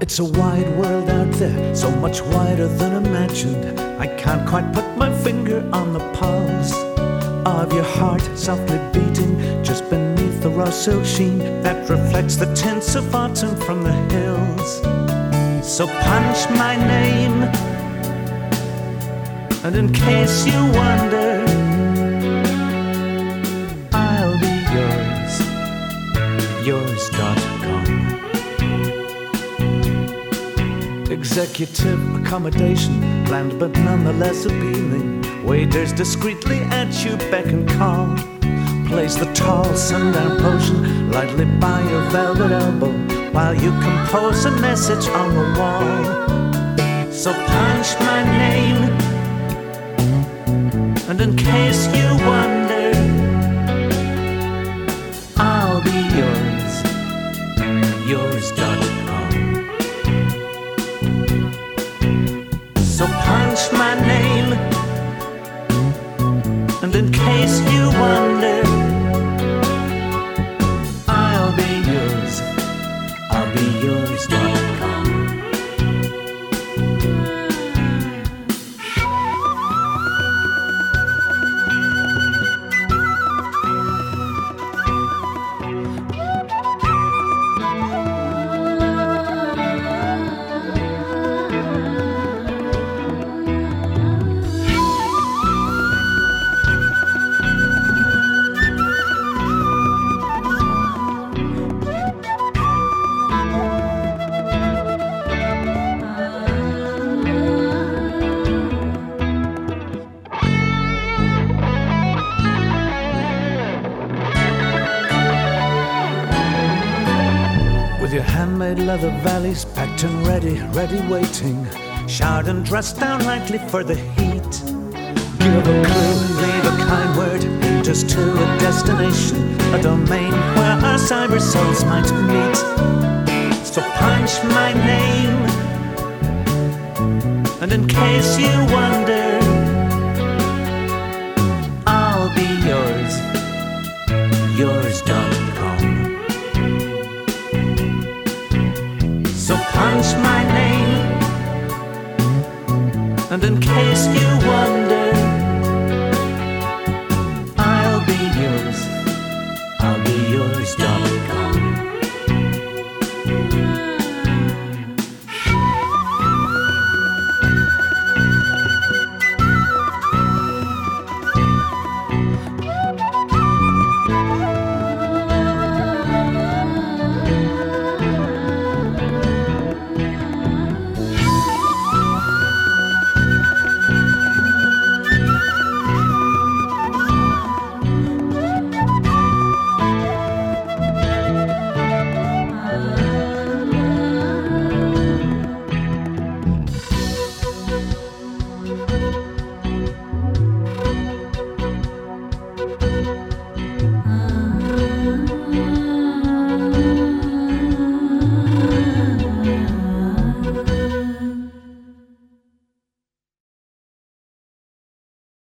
It's a wide world out there, so much wider than imagined. I can't quite put my finger on the pulse of your heart, softly beating just beneath the raw silk sheen that reflects the tints of autumn from the hills. So punch my name, and in case you wonder, I'll be yours.com. Executive accommodation, bland but nonetheless appealing. Waiters discreetly at you beck and call. Place the tall sundown potion lightly by your velvet elbow while you compose a message on the wall. So punch my name, and in case you wonder, I'll be yours.com. So punch my name, and in case you wonder, I'll be yours.com. With your handmade leather valleys packed and ready waiting, showered and dressed down lightly for the heat. Give a clue, leave a kind word, lead us to a destination, a domain where our cyber souls might meet. So punch my name, and in case you wonder,